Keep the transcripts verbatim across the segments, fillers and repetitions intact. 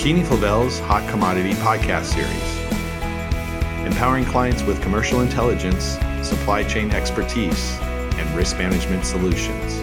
McKinney-Flavel's Hot Commodity podcast series, empowering clients with commercial intelligence, supply chain expertise, and risk management solutions.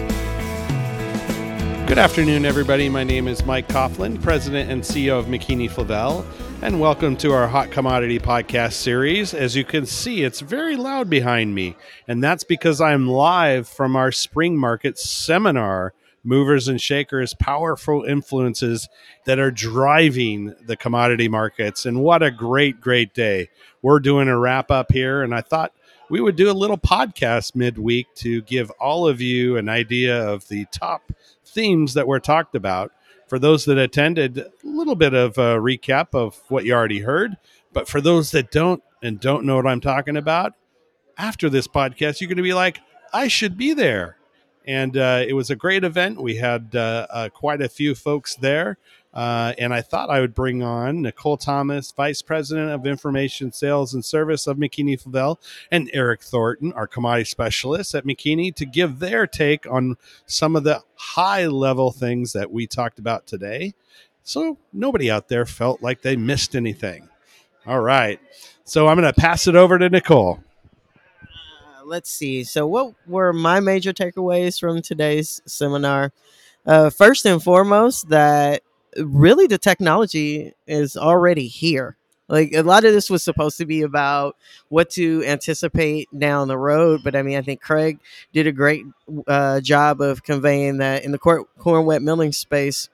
Good afternoon, everybody. My name is Mike Coughlin, President and C E O of McKinney-Flavel, and welcome to our Hot Commodity podcast series. As you can see, it's very loud behind me, and that's because I'm live from our Spring Market seminar, Movers and Shakers, Powerful Influences that are driving the commodity markets. And what a great, great day. We're doing a wrap up here, and I thought we would do a little podcast midweek to give all of you an idea of the top themes that were talked about. For those that attended, a little bit of a recap of what you already heard. But for those that don't and don't know what I'm talking about, after this podcast, you're going to be like, I should be there. And uh, it was a great event. We had uh, uh, quite a few folks there. Uh, and I thought I would bring on Nicole Thomas, Vice President of Information Sales and Service of McKinney-Flavel, and Eric Thornton, our commodity specialist at McKinney, to give their take on some of the high-level things that we talked about today. So nobody out there felt like they missed anything. All right. So I'm going to pass it over to Nicole. Let's see. So what were my major takeaways from today's seminar? Uh, first and foremost, that really the technology is already here. Like, a lot of this was supposed to be about what to anticipate down the road. But I mean, I think Craig did a great uh, job of conveying that in the corn, corn wet milling space,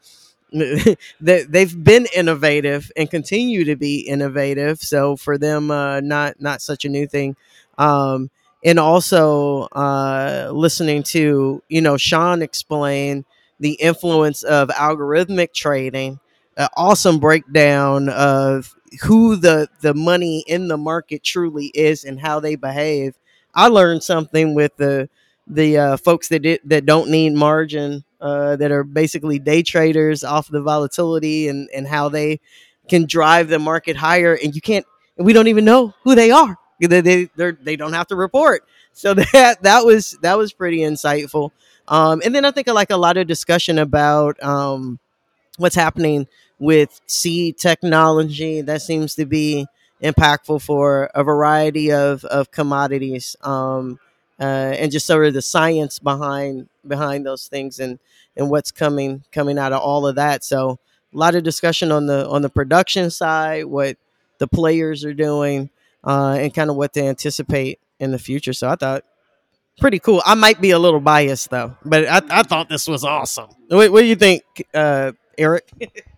that they've been innovative and continue to be innovative. So for them, uh, not, not such a new thing. Um, And also uh, listening to, you know, Sean explain the influence of algorithmic trading, an awesome breakdown of who the, the money in the market truly is and how they behave. I learned something with the the uh, folks that did, that don't need margin, uh, that are basically day traders off the volatility and, and how they can drive the market higher. And you can't, and we don't even know who they are. They they they don't have to report, so that that was that was pretty insightful. Um, and then I think I like a lot of discussion about um, what's happening with seed technology that seems to be impactful for a variety of of commodities, um, uh, and just sort of the science behind behind those things and and what's coming coming out of all of that. So a lot of discussion on the on the production side, what the players are doing. Uh, and kind of what to anticipate in the future. So I thought pretty cool. I might be a little biased though, but I, I thought this was awesome. What, what do you think, uh, Eric?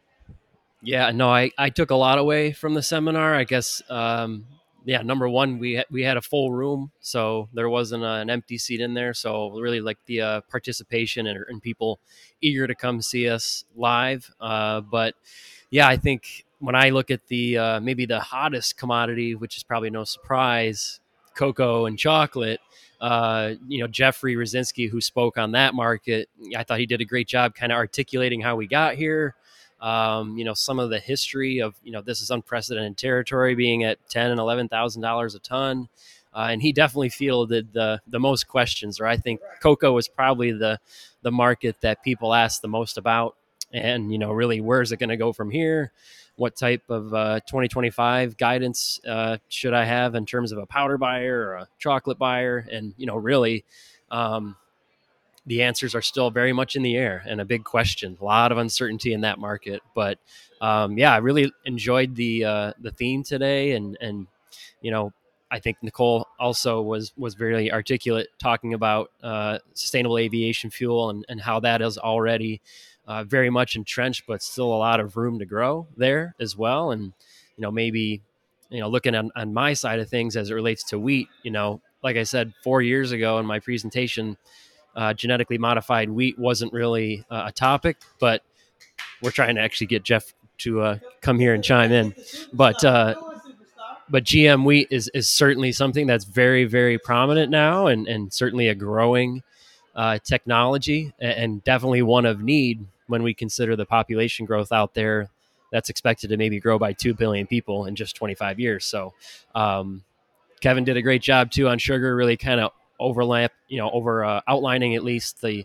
Yeah, no, I, I took a lot away from the seminar. I guess, um, yeah, number one, we ha- we had a full room, so there wasn't a, an empty seat in there. So really like the uh, participation and, and people eager to come see us live. Uh, but yeah, I think when I look at the uh, maybe the hottest commodity, which is probably no surprise, cocoa and chocolate, uh, you know, Jeffrey Rosinski, who spoke on that market, I thought he did a great job kind of articulating how we got here. Um, you know, some of the history of, you know, this is unprecedented territory being at ten and eleven thousand dollars a ton. Uh, and he definitely fielded the the most questions, or I think cocoa was probably the the market that people asked the most about. And, you know, really, where's it going to go from here? What type of uh, twenty twenty-five guidance uh, should I have in terms of a powder buyer or a chocolate buyer? And, you know, really, um, the answers are still very much in the air and a big question. A lot of uncertainty in that market. But, um, yeah, I really enjoyed the uh, the theme today. And, and, you know, I think Nicole also was was very articulate talking about uh, sustainable aviation fuel and, and how that is already Uh, very much entrenched, but still a lot of room to grow there as well. And, you know, maybe, you know, looking on, on my side of things as it relates to wheat, you know, like I said, four years ago in my presentation, uh, genetically modified wheat wasn't really uh, a topic, but we're trying to actually get Jeff to uh, come here and chime in. But, uh, but G M wheat is, is certainly something that's very, very prominent now, and, and certainly a growing uh, technology, and definitely one of need when we consider the population growth out there that's expected to maybe grow by two billion people in just twenty-five years. So um, Kevin did a great job too on sugar, really kind of overlap, you know, over uh, outlining at least the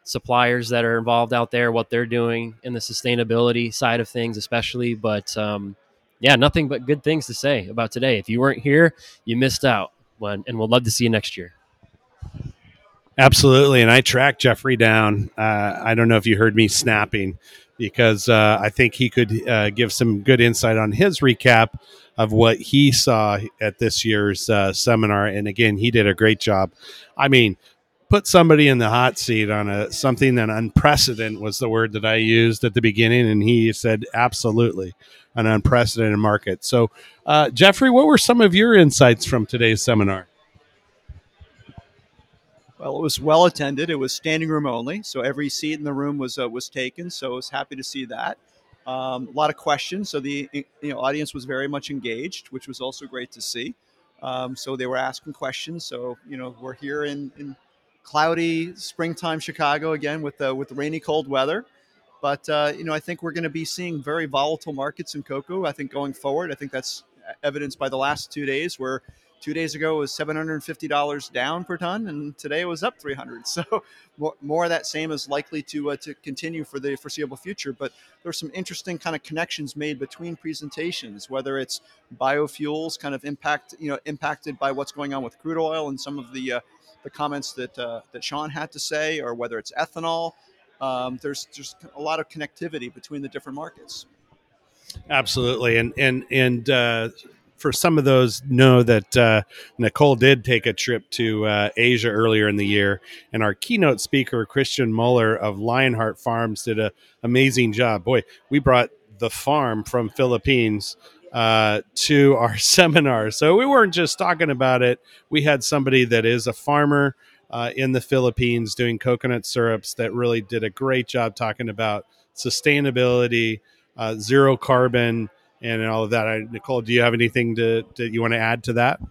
suppliers that are involved out there, what they're doing in the sustainability side of things, especially. But um, yeah, nothing but good things to say about today. If you weren't here, you missed out. When, and we'll love to see you next year. Absolutely. And I tracked Jeffrey down. Uh, I don't know if you heard me snapping, because uh, I think he could uh, give some good insight on his recap of what he saw at this year's uh, seminar. And again, he did a great job. I mean, put somebody in the hot seat on a something that unprecedented was the word that I used at the beginning. And he said, absolutely, an unprecedented market. So, uh, Jeffrey, what were some of your insights from today's seminar? Well, it was well attended. It was standing room only, so every seat in the room was uh, was taken. So I was happy to see that. Um, a lot of questions, so the you know audience was very much engaged, which was also great to see. Um, so they were asking questions. So you know we're here in, in cloudy springtime Chicago again with the with the rainy cold weather, but uh, you know I think we're going to be seeing very volatile markets in cocoa. I think going forward, I think that's evidenced by the last two days where. Two days ago it was seven hundred fifty dollars down per ton, and today it was up three hundred dollars. So more, more of that same is likely to uh, to continue for the foreseeable future. But there's some interesting kind of connections made between presentations, whether it's biofuels kind of impact, you know, impacted by what's going on with crude oil and some of the uh, the comments that uh, that Sean had to say, or whether it's ethanol. Um, there's just a lot of connectivity between the different markets. Absolutely, and and and. Uh... For some of those know that uh, Nicole did take a trip to uh, Asia earlier in the year, and our keynote speaker, Christian Muller of Lionheart Farms, did an amazing job. Boy, we brought the farm from Philippines uh, to our seminar. So we weren't just talking about it. We had somebody that is a farmer uh, in the Philippines doing coconut syrups that really did a great job talking about sustainability, uh, zero carbon, and all of that. I, Nicole, do you have anything to, to you want to add to that?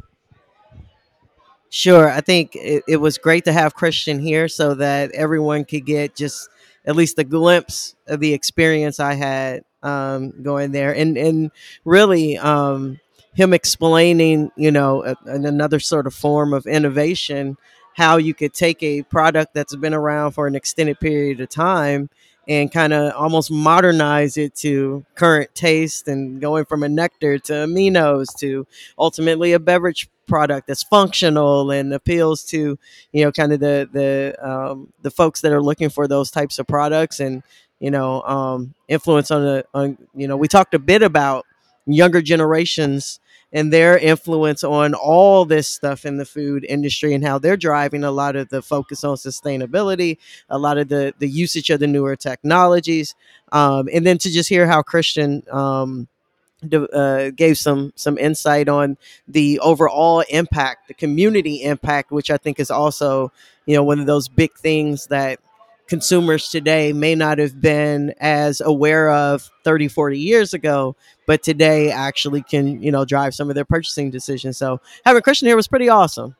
Sure. I think it, it was great to have Christian here so that everyone could get just at least a glimpse of the experience I had um, going there. And, and really um, him explaining, you know, a, another sort of form of innovation, how you could take a product that's been around for an extended period of time and kind of almost modernize it to current taste, and going from a nectar to aminos to ultimately a beverage product that's functional and appeals to, you know, kind of the the um, the folks that are looking for those types of products, and you know, um, influence on the on you know, we talked a bit about younger generations and their influence on all this stuff in the food industry and how they're driving a lot of the focus on sustainability, a lot of the, the usage of the newer technologies. Um, and then to just hear how Christian um, uh, gave some some insight on the overall impact, the community impact, which I think is also, you know, one of those big things that consumers today may not have been as aware of thirty, forty years ago, but today actually can, you know, drive some of their purchasing decisions. So having Christian here was pretty awesome.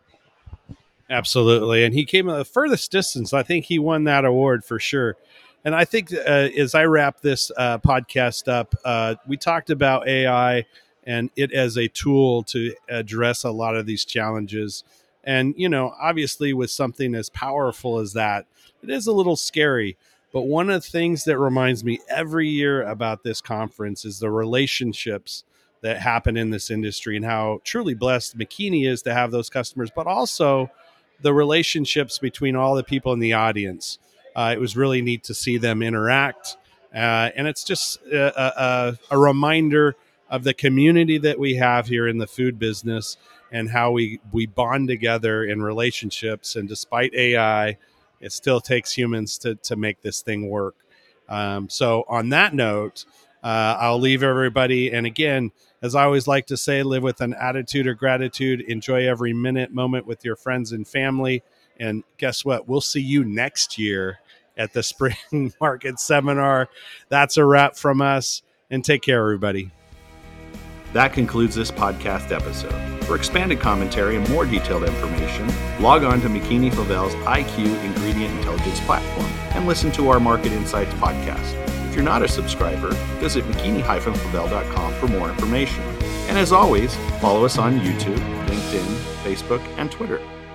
Absolutely. And he came the furthest distance. I think he won that award for sure. And I think uh, as I wrap this uh, podcast up, uh, we talked about A I and it as a tool to address a lot of these challenges. And, you know, obviously with something as powerful as that, it is a little scary. But one of the things that reminds me every year about this conference is the relationships that happen in this industry and how truly blessed McKinney is to have those customers, but also the relationships between all the people in the audience. Uh, it was really neat to see them interact. Uh, and it's just a, a, a reminder of the community that we have here in the food business and how we, we bond together in relationships. And despite A I, it still takes humans to, to make this thing work. Um, so on that note, uh, I'll leave everybody. And again, as I always like to say, live with an attitude of gratitude. Enjoy every minute, moment with your friends and family. And guess what? We'll see you next year at the Spring Market Seminar. That's a wrap from us. And take care, everybody. That concludes this podcast episode. For expanded commentary and more detailed information, log on to McKinney Flavel's I Q Ingredient Intelligence platform and listen to our Market Insights podcast. If you're not a subscriber, visit mckinney dash flavel dot com for more information. And as always, follow us on YouTube, LinkedIn, Facebook, and Twitter.